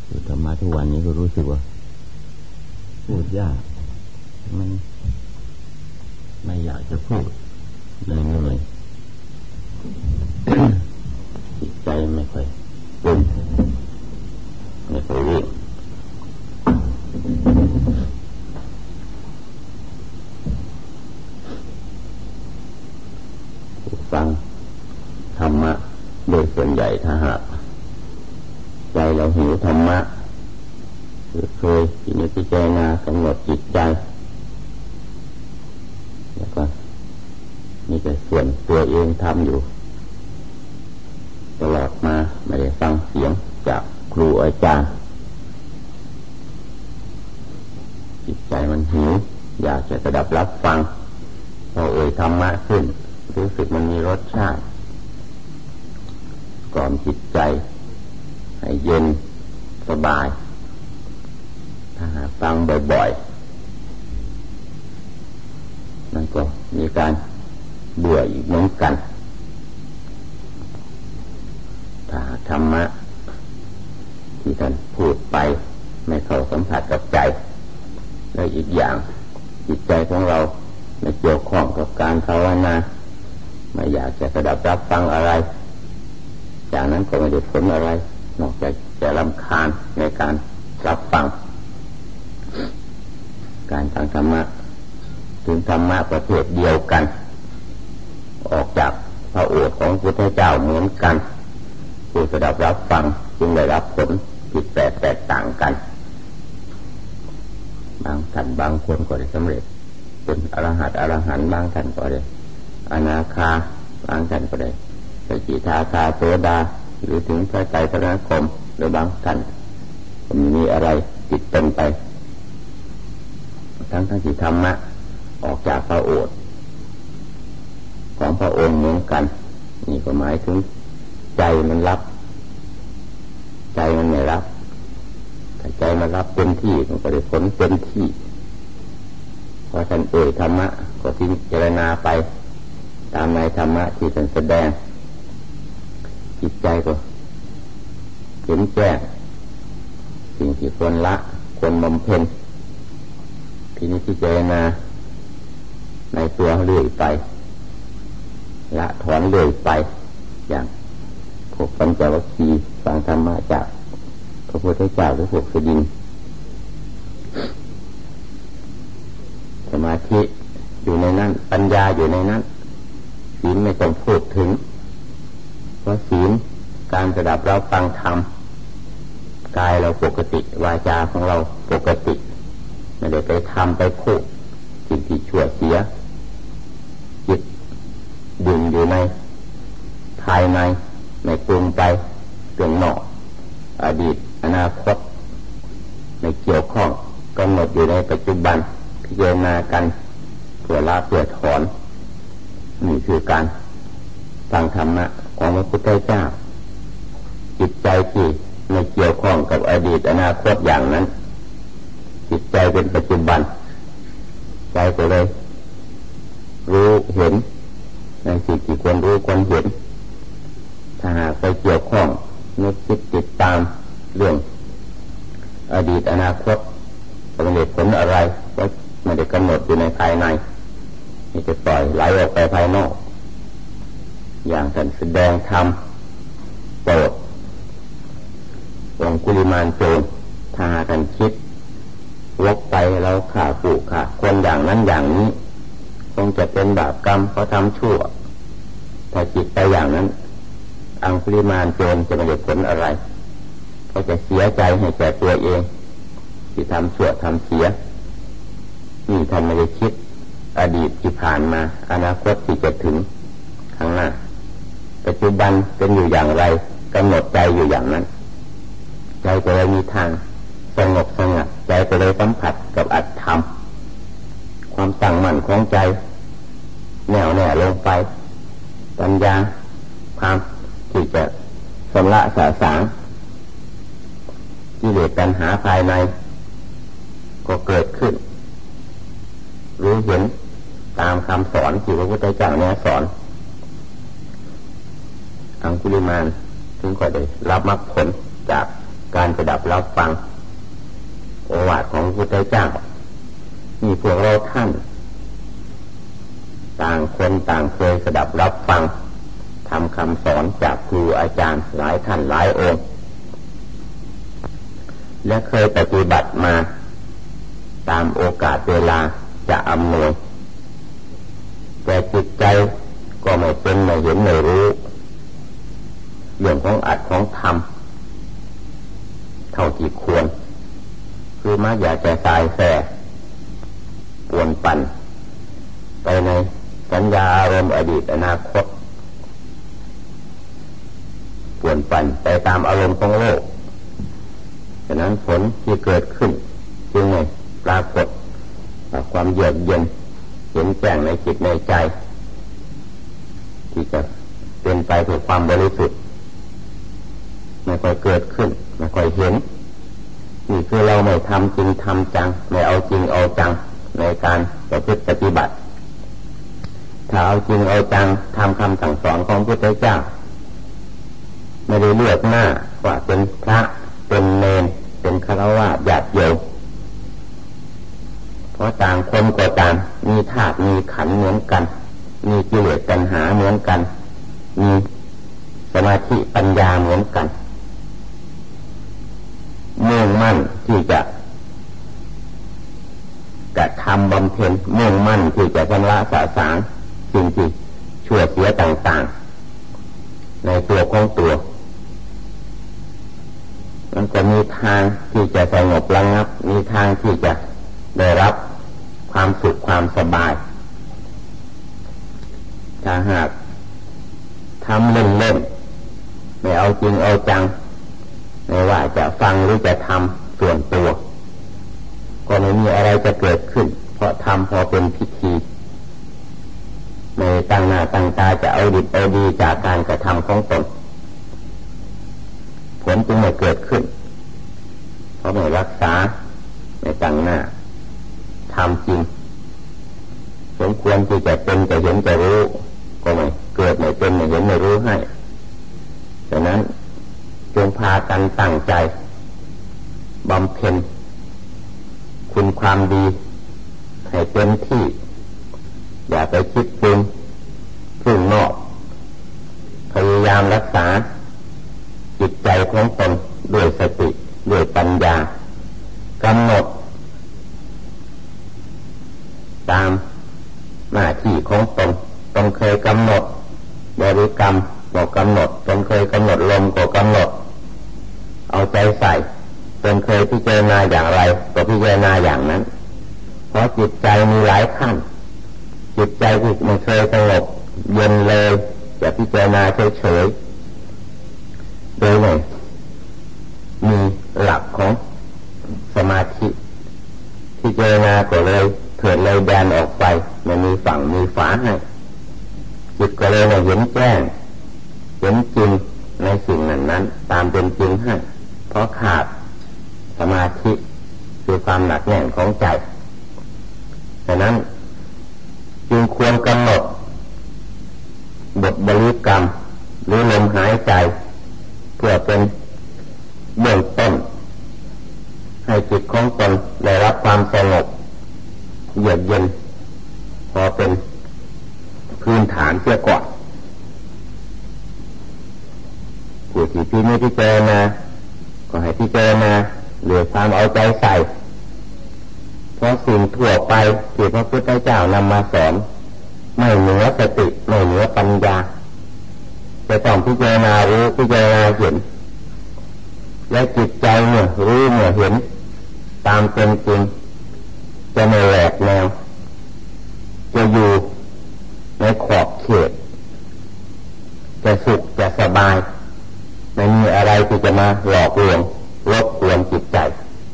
ธรรมะทุกวันนี้ก็รู้สึกว่าพูดยากมันไม่อยากจะพูดเหนื่อยจิตใจไม่ค่อยปรุงไม่ค่อยวิ่งฟังธรรมะโดยส่วนใหญ่ถ้าหากใจเราหิวธรรมะหรือเคยพิจารณากำหนดจิตใจแล้วก็นี่แต่ส่วนตัวเองทำอยู่ตลอดมาไม่ได้ฟังเสียงจากครูอาจารย์จิตใจมันหิวอยากจะดับรับฟังพอธรรมะขึ้นรู้สึกมันมีรสชาติกล่อมจิตใจให้เย็นสบายถ้าหากฟังบ่อยๆมันก็มีการเบื่ออีกเหมือนกันถ้าธรรมะที่ท่านพูดไปไม่เข้าสัมผัสกับใจและอีกอย่างจิตใจของเราไม่เกี่ยวข้องกับการภาวนาไม่อยากจะรับฟังอะไรจากนั้นก็ไม่ได้ผลอะไรนอกจากจะรำคาญในการรับฟังการฟังธรรมะถึงธรรมะประเภทเดียวกันออกจากพระโอษฐ์ของพระพุทธเจ้าเหมือนกันผู้รับฟังจึงได้รับผลผิดแตกต่างกันบางท่านบางคนก็ได้สำเร็จเป็นอรหันต์บางท่านก็ได้อนาคาบางท่านก็ได้สกิทาคาโสดาหรือถึงพระไตรสรณคมหรือบางท่านมีอะไรติดตนไปทั้งที่ธรรมะออกจากพระโอษฐ์ของพระองค์เหมือนกันนี่ก็หมายถึงใจมันรับใจมันไม่รับถ้าใจมันรับเต็มที่มันก็ได้ผลเต็มที่พอท่านธรรมะก็พิจารณาไปตามในธรรมะที่ท่านแสดงจิตใจก็เห็นแจ้งสิ่งที่ควรละควรบำเพ็ญพิจารณาในตัวเรื่อยไปละถอนเรื่อยไปอย่างพวกปัญจวัคคีย์ฟังธรรมะจากพระพุทธเจ้าหรือพวกสดินสมาธิอยู่ในนั้นปัญญาอยู่ในนั้นศีลไม่ต้องพูดถึงเพราะศีลการรับฟังธรรมกายเราปกติวาจาของเราปกติไม่ได้ไปทำไปพูดสิ่งที่ชั่วเสียจิตดิ่งอยู่ในภายในไม่ปรุงไปเรื่องนอกอดีตอนาคตไม่เกี่ยวข้องกำหนดอยู่ในปัจจุบันพิจารณากันเพื่อละเพื่อถอนนี่คือการฟังธรรมะของพระพุทธเจ้าจิตใจที่ไม่เกี่ยวข้องกับอดีตอนาคตอย่างนั้นจิตใจเป็นปัจจุบันใจก็เลยรู้เห็นในสิ่งที่ควรรู้ควรเห็นถ้าหากไปเกี่ยวข้องนึกคิดติดตามเรื่องอดีตอนาคตก็ไม่ได้ผลอะไรก็ไม่ได้กำหนดอยู่ในภายในนี่จะปล่อยไหลออกไปภายนอกอย่างท่านแสดงธรรมโปรดองคุลิมานโจรถ้าท่านคิดวกไปเราฆ่าผู้ฆ่าคนอย่างนั้นอย่างนี้คงจะเป็นบาปกรรมเพราะทำชั่วถ้าจิตไปอย่างนั้นองคุลิมานโจรจะไม่ได้ผลอะไรก็จะเสียใจให้แก่ตัวเองที่ทำชั่วทำเสียนี่ท่านไม่ได้คิดอดีตที่ผ่านมาอนาคตที่จะถึงข้างหน้าปัจจุบันเป็นอยู่อย่างไรกำหนดใจอยู่อย่างนั้นใจก็เลยมีทางสงบสงัดใจก็เลยสัมผัสกับอัตธรรมความตั้งมั่นของใจแน่วแน่ลงไปปัญญาความที่จะชำระสาสางกิเลสตัณหาภายในก็เกิดขึ้นรู้เห็นตามคำสอนที่พระพุทธเจ้าเนี่ยสอนองคุลิมานถึงก็ได้รับมรรคผลจากการการสดับรับฟังโอวาทของพระพุทธเจ้ามีพวกเราท่านต่างคนต่างเคยสดับรับฟังทำคำสอนจากครูอาจารย์หลายท่านหลายองค์และเคยปฏิบัติมาตามโอกาสเวลาจะอำนวยแต่จิตใจก็ไม่เป็นไม่เห็นไม่รู้เรื่องของอัดของธรรมเท่าที่ควรคือมักอยากจะสายแฝงปวนปั่นไปในสัญญาอารมณ์อดีตอนาคตปวนปั่นไปตามอารมณ์ของโลกฉะนั้นผลที่เกิดขึ้นจึงไม่ปรากฏความเยือกเย็นเห็นแจ้งในจิตในใจที่จะเป็นไปเพื่อความบริสุทธิ์ไม่ค่อยเกิดขึ้นไม่ค่อยเห็นนี่คือเราไม่ทำจริงทำจังไม่เอาจริงเอาจังในการประพฤติปฏิบัติถ้าเอาจริงเอาจังทำคำสั่งสอนของพระพุทธเจ้าไม่ได้เลือกหน้าว่าเป็นพระเป็นเณรเป็นฆราวาสญาติโยมเพราะต่างคนก็ต่างมีธาตุมีขันธ์เหมือนกันมีกิเลสตัณหาเหมือนกันมีสมาธิปัญญาเหมือนกันมุ่งมั่นที่จะกระทำบำเพ็ญมุ่งมั่นที่จะชำระสะสางสิ่งที่ชั่วเสียต่างๆในตัวของตัวมันก็มีทางที่จะสงบระงับมีทางที่จะได้รับความสุขความสบายถ้าหากทำเล่นๆไม่เอาจริงเอาจังไม่ว่าจะฟังหรือจะทำส่วนตัวก็ไม่มีอะไรจะเกิดขึ้นเพราะทำพอเป็นพิธีในตั้งหน้าตั้งตาจะเอาดีเอาดีจากการกระทำของตนผลจึงไม่เกิดขึ้นเพราะไม่รักษาในตั้งหน้าทำจริงสมควรที่จะเป็นจะเห็นจะรู้ก็ไม่เกิดไม่เป็นไม่เห็นไม่รู้ให้ฉะนั้นจงพากันตั้งใจบำเพ็ญคุณความดีให้เต็มที่อย่าไปคิดปรุงพึ่งนอกพยายามรักษาจิตใจของตนด้วยสติด้วยปัญญากำหนดตามหน้าที่ของตนต้องเคยกำหนดบริกรรมก็กำหนดตนเคยกำหนดลมก็กำหนดเอาใจใส่ตนเคยพิจารณาอย่างไรก็พิจารณาอย่างนั้นเพราะจิตใจมีหลายขั้นจิตใจที่ไม่เคยสงบเย็นเลยจะพิจารณาเฉยๆโดยไม่มีหลักของสมาธิพิจารณาก็เลยเถิดเลยแบนออกไปไม่มีฝั่งมีฝาให้จิตก็เลยไม่เห็นแจ้งเห็นจริงในสิ่งนั้นตามเป็นจริงให้เพราะขาดสมาธิคือความหนักแน่นของใจฉะนั้นจึงควรกำหนดบทบริกรรมหรือลมหายใจเพื่อเป็นเบื้องต้นให้จิตของตนได้รับความสงบเยือกเย็นพอเป็นพื้นฐานเสียก่อนผู้ที่พิจารณาก็ให้พิจารณาหรือความเอาใจใส่เพราะสิ่งทั่วไปที่พระพุทธเจ้านำมาสอนไม่เหนือสติไม่เหนือปัญญาจะต้องพิจารณารู้พิจารณาเห็นและจิตใจเมื่อรู้เมื่อเห็นตามเป็นจริงจะไม่แหลกแนวจะอยู่ในขอบเขตจะสุขจะสบายไม่มีอะไรที่จะมาหลอกลวงรบกวนจิตใจ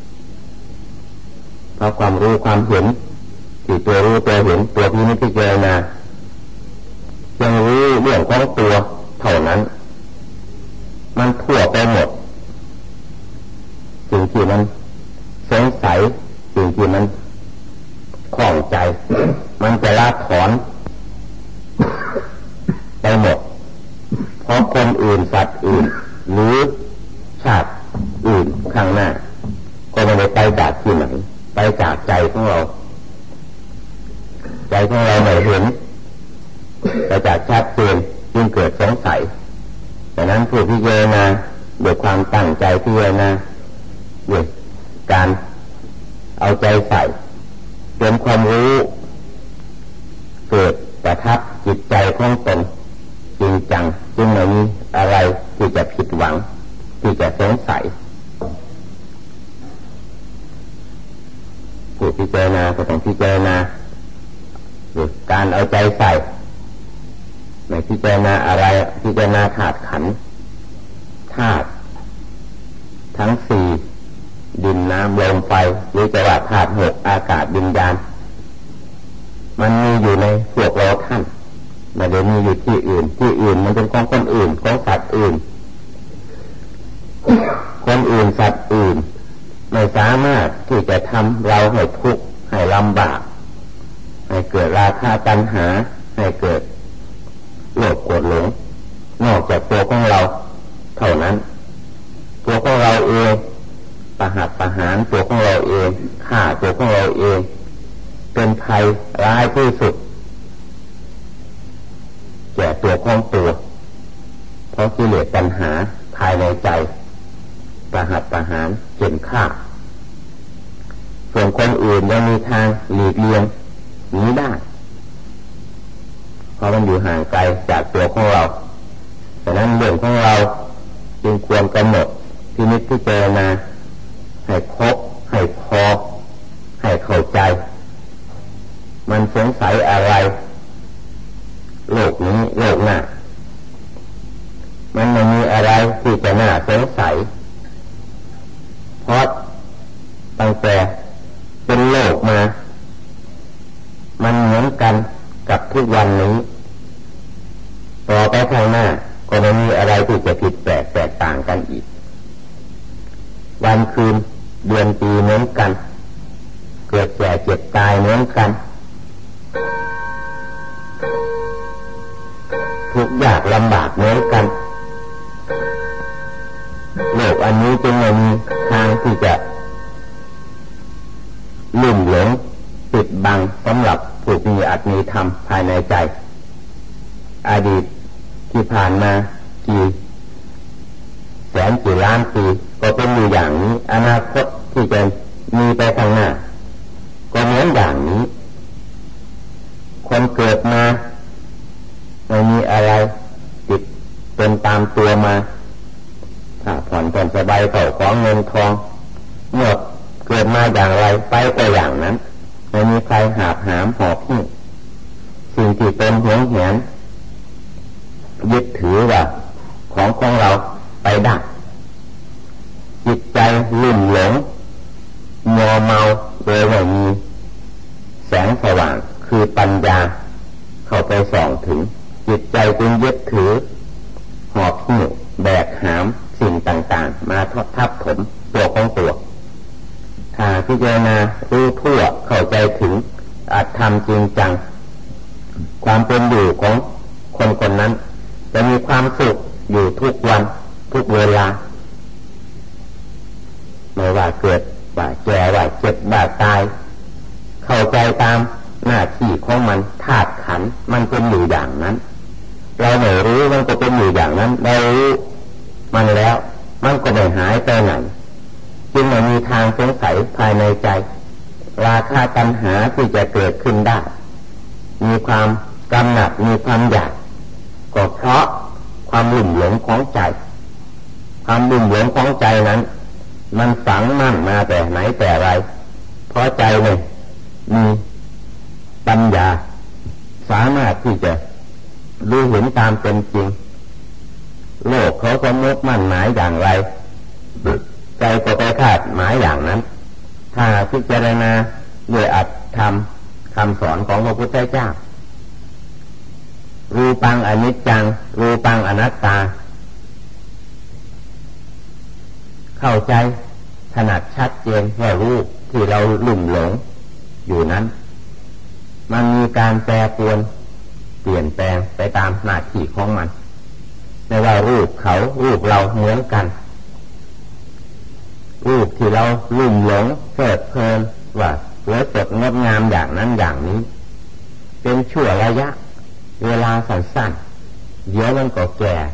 เพราะความรู้ความเห็นที่ตัวรู้ตัวเห็นตัวที่นิพพานายังรู้เรื่องของตัวเท่านั้นมันทั่วไปหมดสิ่งที่มันสงสัยสิ่งที่มันข้องใจมันจะละถอนไปหมดเพราะคนอื่นสัตว์อื่นหรือชาติอื่นข้างหน้าก็ไม่ได้ไปจากที่ไหนไปจากใจของเราใจของเราไม่เห็นไปจากชัดเจนจึงเกิดสงสัยดังนั้นผู้พิจารณาด้วยความตั้งใจพิจารณาด้วยการเอาใจใส่จนความรู้เกิดประทับจิตใจของตนจริงจังจึงไม่มีอะไรที่จะผิดหวังที่จะสงสัยผู้พิจารณาก็ต้องพิจารณาด้วยการเอาใจใส่ไม่พิจารณาอะไรพิจารณาธาตุขันธ์ธาตุทั้งสี่ดินน้ำลมไฟหรือจะว่าธาตุหกอากาศวิญญาณมันมีอยู่ในพวกเราท่านไม่ได้มีอยู่ที่อื่นที่อื่นมันเป็นของคนอื่นของสัตว์อื่นคนอื่นสัตว์อื่นไม่สามารถที่จะทำเราให้ทุกข์ให้ลำบากให้เกิดราคะตัณหาให้เกิดโลภโกรธหลงนอกจากตัวของเราเท่านั้นตัวของเราเองประหัตประหารตัวของเราเองฆ่าตัวของเราเองเป็นภัยร้ายที่สุดแก่ตัวของตัวเพราะกิเลสตัณหาภายในใจประหัตประหารเข็นฆ่าส่วนคนอื่นยังมีทางหลีกเลี่ยงหนีได้เพราะมันอยู่ห่างไกลจากตัวของเราฉะนั้นเรื่องของเราจึงควรกำหนดพินิจพิจารณาให้ครบให้พอให้เข้าใจมันสงสัยอะไรโลกนี้โลกหน้ามันไม่มีอะไรที่จะน่าสงสัยเพราะตั้งแต่เป็นโลกมามันเหมือนกันกับทุกวันนี้ต่อไปข้างหน้าก็ไม่มีอะไรที่จะผิดแปลกแตกต่างกันอีกวันคืนเดือนปีเหมือนกันเกิดแก่เจ็บตายเหมือนกันทุกข์ยากลำบากเหมือนกันโลกอันนี้จึงไม่มีทางที่จะลุ่มหลงปิดบังสำหรับผู้มีอัตมีธรรมภายในใจอดีตที่ผ่านมากี่แสนกี่ล้านปีก็เป็นอยู่อย่างนี้อนาคตที่จะมีไปข้างหน้าก็เหมือนอย่างนี้คนเกิดมาไม่มีอะไรติดเป็นตามตัวมาถ้าผ่อนสบายเข้าของเงินทองเมื่อเกิดมาอย่างไรไปก็อย่างนั้นไม่มีใครหาบหามหอบหิ้วสิ่งที่เป็นหวงแหนยึดถือว่าของเราไปได้จิตใจลุ่มหลงมัวเมาโดยไม่มีแสงสว่างคือปัญญาเข้าไปส่องถึงจิตใจจึงยึดถือหอบหิ้วแบกหามสิ่งต่างๆมาทับถมตัวของตัวถ้าพิจารณารู้ทั่วเข้าใจถึงอาจทำจริงจังความเป็นอยู่ของคนคนนั้นจะมีความสุขอยู่ทุกวันทุกเวลาไม่ว่าเกิดว่าแก่ว่าเจ็บว่าตายเข้าใจตามหน้าที่ของมันธาตุขันธ์มันเป็นอยู่อย่างนั้นเราไม่รู้มันก็เป็นอยู่อย่างนั้นเรารู้มันแล้วมันก็ไม่หายไปไหนจึงไม่มีทางสงสัยภายในใจราคะตัณหาที่จะเกิดขึ้นได้มีความกำหนัดมีความอยากก็เพราะความลุ่มหลงของใจความลุ่มหลงของใจนั้นมันฝังมั่นมาแต่ไหนแต่ไรเพราะใจเนี่ยมีปัญญาสามารถที่จะรู้เห็นตามเป็นจริงโลกเขาสมมติมั่นหมายอย่างไรใจก็ไปคาดหมายอย่างนั้นถ้าพิจารณาด้วยอัตธรรมคำสอนของพระพุทธเจ้ารูปังอนิจจังรูปังอนัตตาเข้าใจถนัดชัดเจนว่ารูปที่เราลุ่มหลงอยู่นั้นมันมีการแปรปรวนเปลี่ยนแปลงไปตามหน้าที่ของมันไม่ว่ารูปเขารูปเราเหมือนกันรูปที่เราลุ่มหลงเพลิดเพลินว่าสวยสดงดงามอย่างนั้นอย่างนี้เป็นชั่วระยะเวลาสั้นๆเดี๋ยวมันก็แก่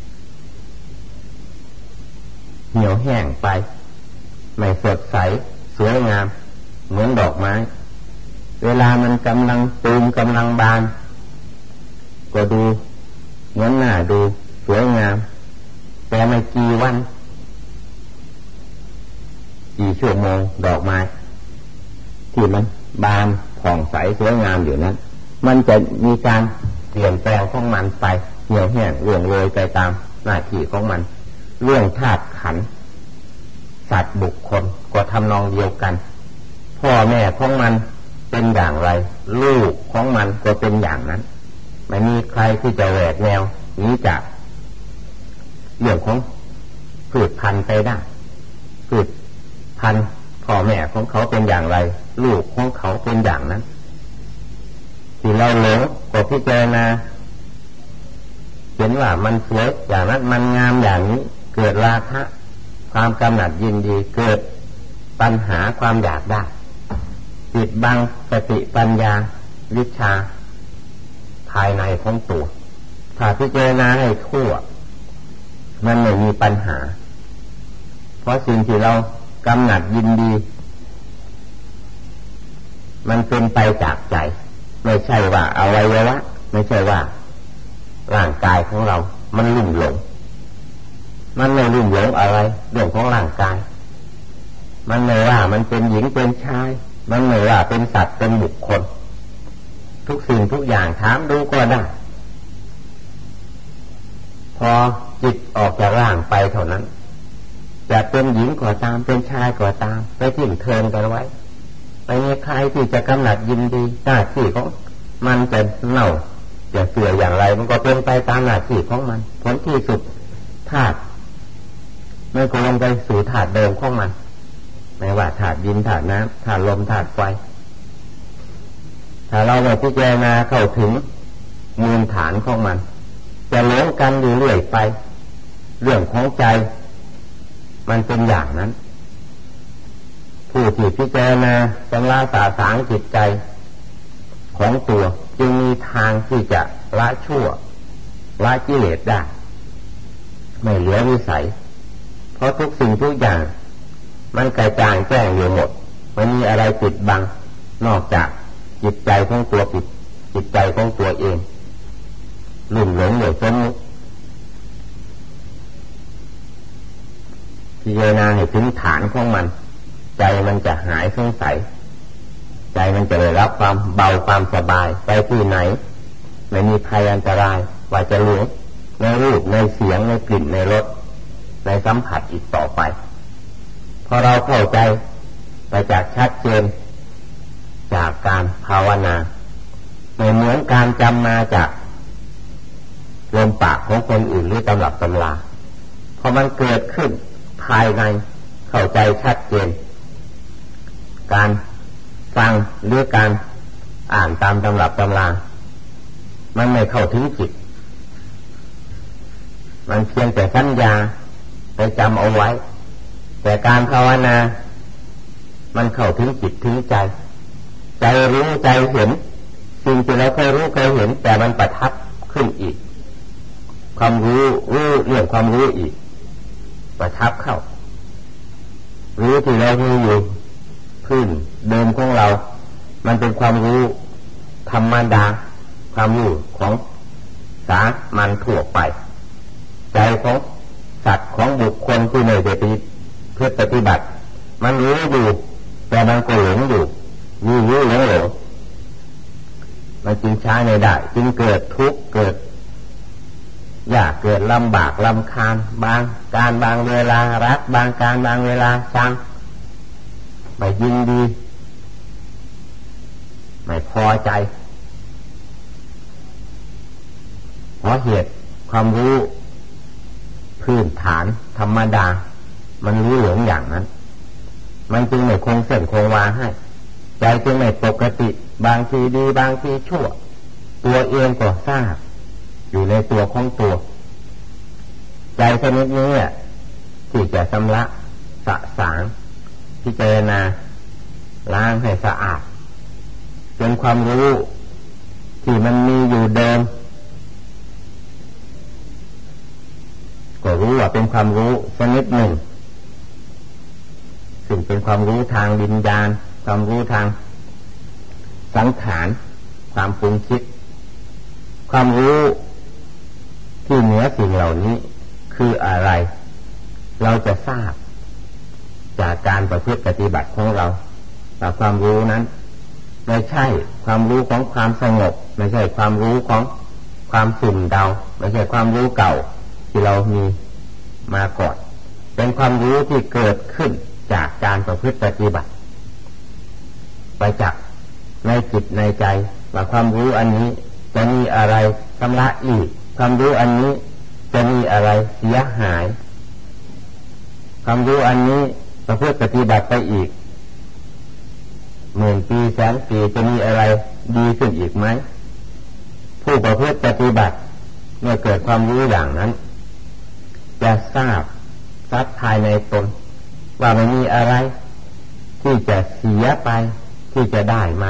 เหี่ยวแห้งไปไม่สดใสสวยงามเหมือนดอกไม้เวลามันกำลังตูมกำลังบานก็ดูเหมือนหน้าดูสวยงามแต่ไม่กี่วันกี่ชั่วโมงดอกไม้ที่มันบานผ่องใสสวยงามอยู่นั้นมันจะมีการเปลี่ยนแปลงของมันไปเหี่ยวแห้งร่วงโรยไปตามหน้าที่ของมันเรื่องธาตุขันธ์สัตว์บุคคลก็ทำนองเดียวกันพ่อแม่ของมันเป็นอย่างไรลูกของมันก็เป็นอย่างนั้นไม่มีใครที่จะแหวกแนวหนีจากเรื่องของพืชพันธุ์ไปได้พืชพันธุ์พ่อแม่ของเขาเป็นอย่างไรลูกของเขาเป็นอย่างนั้นที่เราหลงก็พิจารณาเห็นว่ามันสวยอย่างนั้นมันงามอย่างนี้เกิดราคะความกำหนัดยินดีเกิดปัญหาความอยากได้ปิดบังสติปัญญาวิชาภายในของตัวถ้าพิจารณาให้ทั่วมันไม่มีปัญหาเพราะสิ่งที่เรากำหนัดยินดีมันเป็นไปจากใจไม่ใช่ว่าอวัยวะไม่ใช่ว่าร่างกายของเรามันลุ่มหลงมันไม่ลุ่มหลงอะไรเรื่องของร่างกายมันไม่ว่ามันเป็นหญิงเป็นชายมันไม่ว่าเป็นสัตว์เป็นบุคคลทุกสิ่งทุกอย่างถามดูก็ได้พอจิตออกจากร่างไปเท่านั้นจะเป็นหญิงก็ตามเป็นชายก็ตามไปทิ้งเทินกันไว้ไม่มีใครที่จะกำหนัดยินดีหน้าที่ของมันจะเน่าจะเสื่อมอย่างไรมันก็เป็นไปตามหน้าที่ของมันผลที่สุดธาตุมันก็ลงไปสู่ธาตุเดิมของมันไม่ว่าธาตุดินธาตุน้ำธาตุลมธาตุไฟถ้าเราไม่พิจารณาเข้าถึงมูลฐานของมันจะหลงกันอยู่เรื่อยไปเรื่องของใจมันเป็นอย่างนั้นผู้ที่พิจารณาชำระสาสางจิตใจของตัวจึงมีทางที่จะละชั่วละกิเลสได้ไม่เหลือวิสัยเพราะทุกสิ่งทุกอย่างมันกระจ่างแจ้งอยู่หมดไม่มีอะไรปิดบังนอกจากจิตใจของตัวปิดจิตใจของตัวเองลุ่มหลงอยู่จนพิจารณาให้ถึงฐานของมันใจมันจะหายสงสัยใจมันจะได้รับความเบาความสบายไปที่ไหนไม่มีภัยอันตรายว่าจะหลงในรูปในเสียงในกลิ่นในรสในสัมผัสอีกต่อไปพอเราเข้าใจไปจากชัดเจนจากการภาวนาไม่เหมือนการจำมาจากลมปากของคนอื่นหรือตำรับตำราพอมันเกิดขึ้นภายในเข้าใจชัดเจนการฟังหรือการอ่านตามตำรับตำรามันไม่เข้าถึงจิตมันเพียงแต่สัญญาไปจำเอาไว้แต่การภาวนามันเข้าถึงจิตถึงใจใจรู้ใจเห็นสิ่งที่เราเคยรู้เคยเห็นแต่มันประทับขึ้นอีกความรู้เรื่องความรู้อีกประทับเข้ารู้ที่เรามีอยู่พื้นเดิมของเรามันเป็นความรู้ธรรมดาความรู้ของสามัญทั่วไปใจของสัตว์ของบุคคลที่ไม่ได้เพื่อปฏิบัติมันรู้อยู่แต่มันก็หลงอยู่รู้หลงมันจึงใช้ไม่ได้จึงเกิดทุกข์เกิดยากเกิดลำบากรำคาญบางการบางเวลารักบางการบางเวลาชังไม่ยินดีไม่พอใจเพราะเหตุความรู้พื้นฐานธรรมดามันรู้หลงอย่างนั้นมันจึงไม่คงเส้นคงวาให้ใจจึงไม่ปกติบางทีดีบางทีชั่วตัวเองก็ทราบอยู่ในตัวของตัวใจชนิดนี้ที่จะชำระสะสางพิจารณาล้างให้สะอาดเป็นความรู้ที่มันมีอยู่เดิมก็รู้ว่าเป็นความรู้ชนิดหนึ่งซึ่งเป็นความรู้ทางวิญญาณความรู้ทางสังขารความปรุงคิดความรู้ที่เหนือสิ่งเหล่านี้คืออะไรเราจะทราบจากการประพฤติปฏิบัติของเราแต่ความรู้นั้นไม่ใช่ความรู้ของความสงบไม่ใช่ความรู้ของความสุ่มเดาไม่ใช่ความรู้เก่าที่เรามีมาก่อนเป็นความรู้ที่เกิดขึ้นจากการประพฤติปฏิบัติไปจากในจิตในใจว่าความรู้อันนี้จะมีอะไรชำระอีกความรู้อันนี้จะมีอะไรเสียหายความรู้อันนี้ประพฤติปฏิบัติไปอีกหมื่นปีแสนปีจะมีอะไรดีขึ้นอีกไหมผู้ประพฤติปฏิบัติเมื่อเกิดความรู้อย่างนั้นจะทราบชัดภายในตนว่ามันมีอะไรที่จะเสียไปที่จะได้มา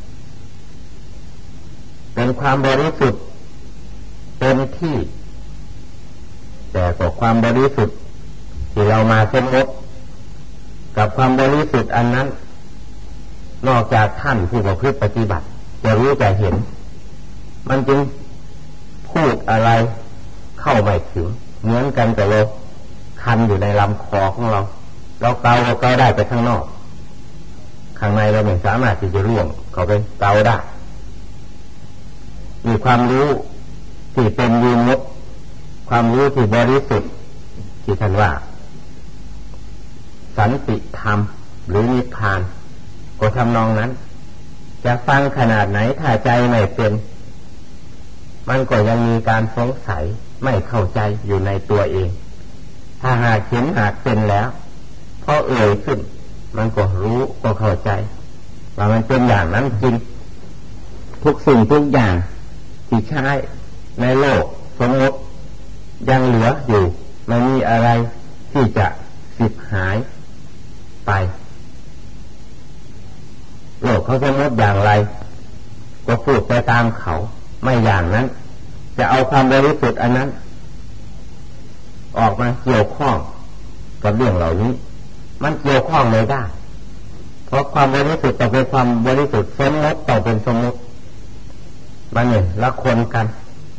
เป็นความบริสุทธิ์เต็มที่แต่กับความบริสุทธิ์ที่เรามาสมมติกับความบริสุทธิ์อันนั้นนอกจากท่านผู้ประพฤติปฏิบัติจะรู้จะเห็นมันจึงพูดอะไรเข้าไม่ถึงเหมือนกันแต่เราคันอยู่ในลำคอของเราเกาได้ไปข้างนอกข้างในเราไม่สามารถที่จะร่วงเข้าไปเกาได้มีความรู้ที่เป็นวิมุตติความรู้ที่บริสุทธิ์ที่ท่านว่าสันติธรรมหรือนิพพานก็ทำนองนั้นจะฟังขนาดไหนถ้าใจไม่เป็นมันก็ยังมีการสงสัยไม่เข้าใจอยู่ในตัวเองถ้าหากเห็นหากเป็นแล้วพอเอ่ยขึ้นมันก็รู้ก็เข้าใจว่ามันเป็นอย่างนั้นจริงทุกสิ่งทุกอย่างที่ใช้ในโลกสมมติยังเหลืออยู่ไม่มีอะไรที่จะสิบหายไปโลกเขาสมมติอย่างไรก็พูดไปตามเขาไม่อย่างนั้นจะเอาความบริสุทธิ์อันนั้นออกมาเกี่ยวข้องกับเรื่องเหล่านี้มันเกี่ยวข้องไม่ได้เพราะความบริสุทธิ์ต้องเป็นความบริสุทธิ์สมมติต้องเป็นสมมติมันเนี่ยละคนกัน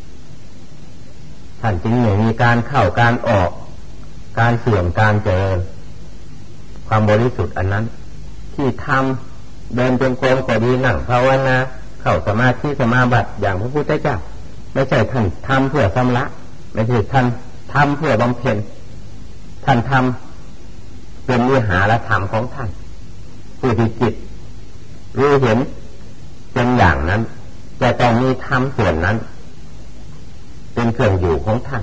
ท่านจึงเนี่ยมีการเข้าการออกการเสื่อมการเจริญความบริสุทธิ์อันนั้นที่ทำเดินจงกรมก็ดีนั่งภาวนาเข้าสมาธิสมาบัติอย่างพระพุทธเจ้าไม่ใช่ท่านทำเพื่อชำระไม่ใช่ท่านทำเพื่อบำเพ็ญท่านทำเป็นวิหารธรรมของท่านผู้ที่จิตรู้เห็นเป็นอย่างนั้นจะต้องมีธรรมส่วนนั้นเป็นเครื่องอยู่ของท่าน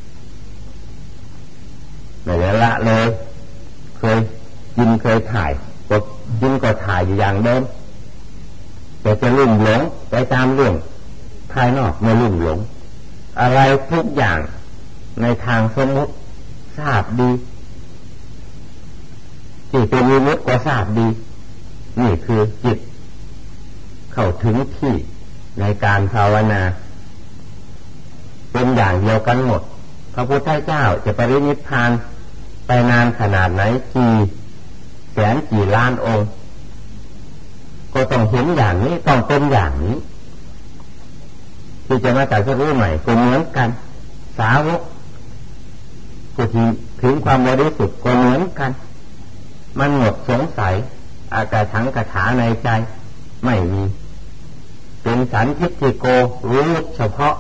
ไม่ได้ละเลยเคยกินเคยถ่ายก็กินก็ถ่ายอยู่อย่างเดิมแต่จะลุ่มหลงไปตามเรื่องภายนอกไม่ลุ่มหลงอะไรทุกอย่างในทางสมมติทราบดีที่เป็นวิมุตติก็ทราบดีนี่คือจิตเข้าถึงที่ในการภาวนาเป็นอย่างเดียวกันหมดพระพุทธเจ้าจะปรินิพพานไปนานขนาดไหนกี่แสนกี่ล้านองค์ก็ต้องเห็นอย่างนี้ต้องเป็นอย่างนี้ที่จะมาจากรู้ใหม่ก็เหมือนกันสาวกผู้ที่ถึงความบริสุทธิ์ก็เหมือนกันมันหมดสงสัยอากาถังกถาในใจไม่มีเป็นสันทิฏฐิโกรู้เฉพาะ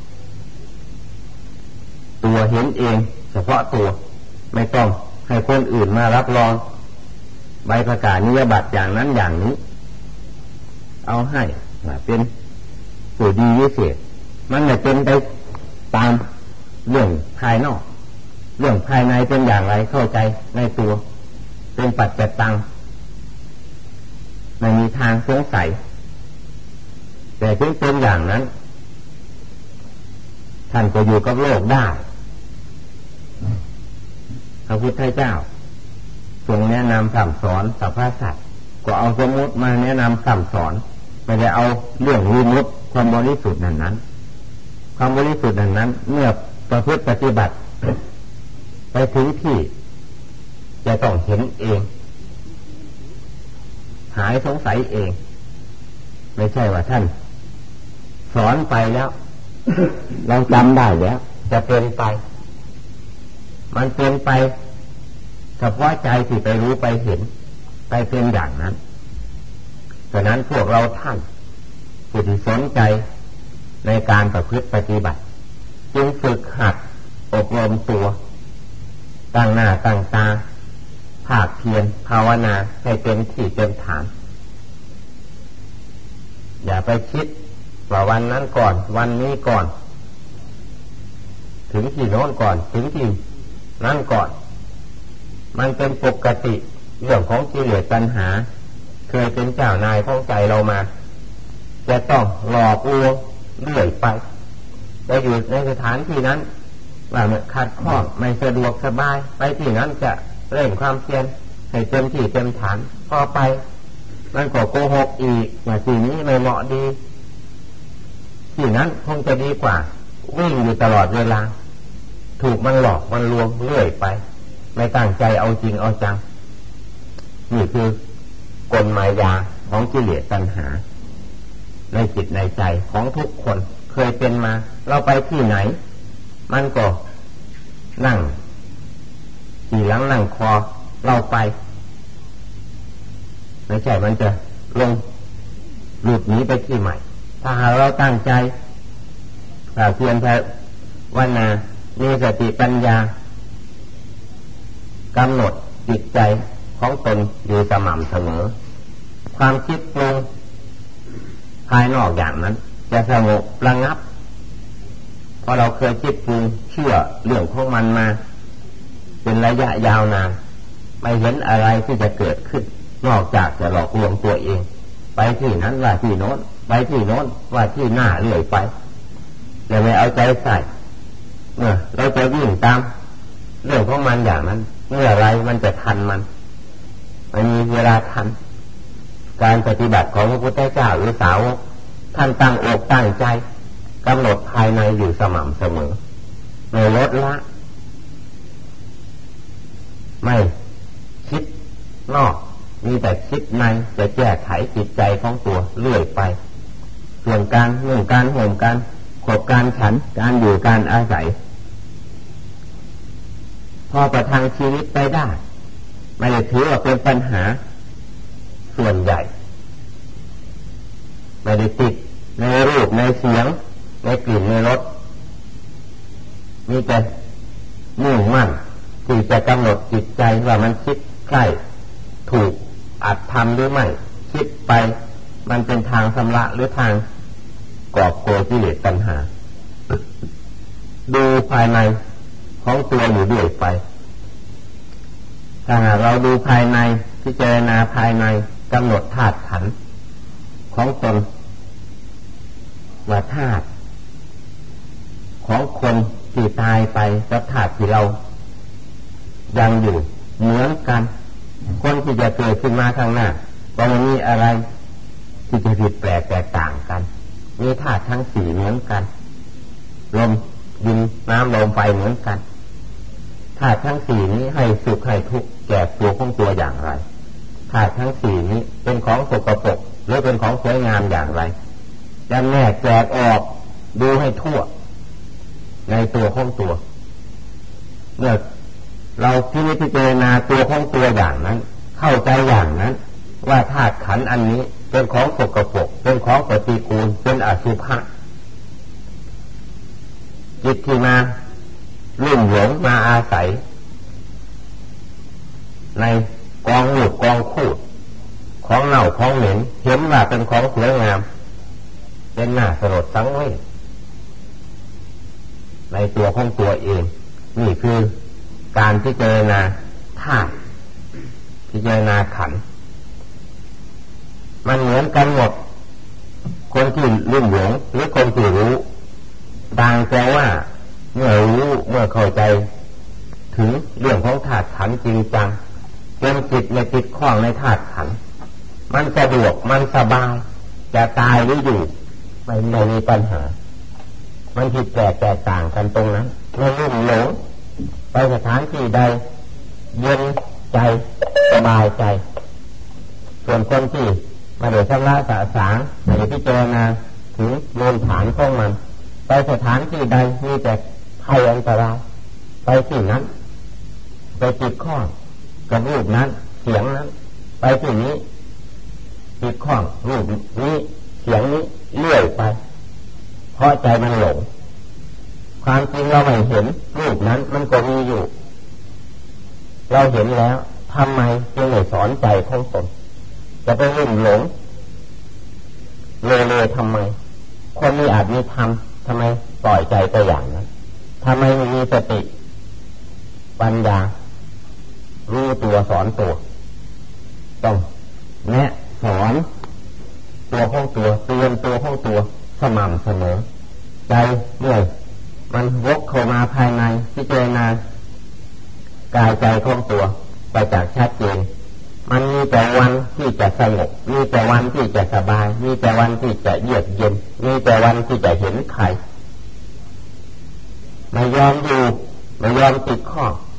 ตัวเห็นเองเฉพาะตัวไม่ต้องให้คนอื่นมารับรองใบประกาศนียบัตรอย่างนั้นอย่างนี้เอาให้เป็นผู้ดีวิเศษมันไม่เป็นไปตามเรื่องภายนอกเรื่องภายในเป็นอย่างไรเข้าใจในตัวเป็นปัจจตังไม่มีทางสงสัยแต่ถึงเป็นอย่างนั้นท่านก็อยู่กับโลกได้พระพุทธเจ้าทรงแนะนำสั่งสอนสรรพสัตว์ก็เอาสมมติมาแนะนำสั่งสอนไม่ได้เอาเรื่องวิมุตติความบริสุทธิ์นั้นความบริสุทธิ์นั้นเมื่อประพฤติปฏิบัติไปถึงที่จะต้องเห็นเองหายสงสัยเองไม่ใช่ว่าท่านสอนไปแล้ว เราจำได้แล้วจะเป็นไปมันเป็นไปเฉพาะใจที่ไปรู้ไปเห็นไปเป็นอย่างนั้นฉะนั้นพวกเราท่านผู้ที่สนใจในการประพฤติปฏิบัติจึงฝึกหัดอบรมตัวตั้งหน้าตั้งตาภาคเพียรภาวนาให้เต็มที่เต็มฐานอย่าไปคิดว่าวันนั้นก่อนวันนี้ก่อนถึงที่โน้นก่อนถึงที่นั่นก่อนมันเป็นปกติเรื่องของกิเลสตัณหาเคยเป็นเจ้านายของใจเรามาจะต้องหลอกลวงเรื่อยไปจะอยู่ในสถานที่นั้นว่ามันขัดข้องไม่สะดวกสบายไปที่นั้นจะเร่งความเพียรให้เต็มที่เต็มฐานพอไปมันก็โกหกอีกว่าที่นี้ไม่เหมาะดีที่นั้นคงจะดีกว่าวิ่งอยู่ตลอดเวลาถูกมันหลอกมันลวงเรื่อยไปไม่ตั้งใจเอาจริงเอาจังนี่คือกลมายาของกิเลสตัณหาในจิตในใจของทุกคนเคยเป็นมาเราไปที่ไหนมันก็นั่งขี่หลังนั่งคอเราไปไม่ใช่มันจะลงหลุดหนีไปที่ใหม่ถ้าหากเราตั้งใจเพียรภาวนามีสติปัญญากำหนดจิตใจของตนอยู่สม่ำเสมอความคิดปรุงภายนอกอย่างนั้นจะสงบระงับเพราะเราเคยคิดปรุงเชื่อเรื่องของมันมาเป็นระยะยาวนานไม่เห็นอะไรที่จะเกิดขึ้นนอกจากจะหลอกลวงตัวเองไปที่นั้นว่าที่โน้นไปที่โน้นว่าที่หน้าเรื่อยไปอย่าไม่เอาใจใส่เราจะวิ่งตามเรื่องของมันอย่างนั้นเมื่อไรมันจะทันมันมีเวลาทันการปฏิบัติของพระพุทธเจ้าหรือสาวกท่านตั้งอกตั้งใจกำหนดภายในอยู่สม่ำเสมอไม่ลดละไม่คิดนอกมีแต่คิดในจะแก้ไขจิตใจของตัวเรื่อยไปส่วนการนุ่งการห่มการขบการฉันการอยู่การอาศัยพอประทังชีวิตไปได้ไม่ได้ถือว่าเป็นปัญหาส่วนใหญ่ไม่ได้ติดในรูปในเสียงในกลิ่นในรสมีแต่มุ่งมั่นที่จะกำหนดจิตใจว่ามันคิดใกล้ถูกอัดทำหรือไม่คิดไปมันเป็นทางชำระหรือทางก่อโกยกิเลสตัณหาดูภายในของตัวอยู่ด้วยไปถ้าเราดูภายในพิจารณาภายในกำหนดธาตุขันธ์ของตนว่าธาตุของคนที่ตายไปกับธาตุที่เรายังอยู่เหมือนกันคนที่จะเกิดขึ้นมาข้างหน้าก็ไม่มีอะไรที่จะผิดแปลกแตกต่างกันมีธาตุทั้งสี่เหมือนกันลมดินน้ำลมไฟเหมือนกันธาตุทั้งสี่นี้ให้สุขให้ทุกข์แก่ตัวของตัวอย่างไรธาตุทั้งสี่นี้เป็นของสกปรกหรือเป็นของสวยงามอย่างไรจำแนกแยกออกดูให้ทั่วในตัวของตัวเมื่อเราพิจารณาตัวของตัวอย่างนั้นเข้าใจอย่างนั้นว่าธาตุขันธ์อันนี้เป็นของสกปรกเป็นของปฏิกูลเป็นอสุภะจิตที่มาลุ่มหลงมาอาศัยในกองหลุดกองคูดของเน่าของเหม็นเห็นว่าเป็นของสวยงามเป็นหน้าสลดสังเวชในตัวของตัวเองนี่คือการพิจารณาธาตุพิจารณาขันธ์มันเหมือนกันหมดคนที่ลุ่มหลงหรือคนที่รู้ต่างแต่ว่าเมื่อรู้เมื่อเข้าใจถึงเรื่องของธาตุขันธ์จริงจังจนจิตไม่ติดข้องในธาตุขันธ์มันสะดวกมันสบายจะตายหรืออยู่ไม่มีปัญหามันผิดแปลกแตกต่างกันตรงนั้นไม่ลุ่มหลงไปสถานที่ใดเย็นใจสบายใจส่วนคนที่มาเดือดร้อนสะสางไม่ได้พิจารณาถึงมูลฐานของมันไปสถานที่ใดมีแต่ภัยอันตรายไปที่นั้นไปติดข้องกับรูปนั้นเสียงนั้นไปที่นี้ติดข้องรูปนี้เสียงนี้เลื่อยไปเพราะใจมันหลงความจริงเราไม่เห็นรูปนั้นมันก็มีอยู่เราเห็นแล้วทำไมจึงไม่สอนใจของตนจะไปลุ่มหลงเลยทำไมคนนี้อาจมีธรรมทำไมปล่อยใจไปอย่างนั้นทำไมไม่มีสติปัญญารู้ตัวสอนตัวต้องแนะสอนตัวของตัวเตือนตัวของตัวสม่ำเสมอใจเมื่อมันวกเข้ามาภายในพิจารณากายใจของตัวไปจากชัดเจนมันมีแต่วันที่จะสงบมีแต่วันที่จะสบายมีแต่วันที่จะเยือกเย็นมีแต่วันที่จะเห็นไข่ไม่ยอมอยู่ไม่ยอมติดข้อ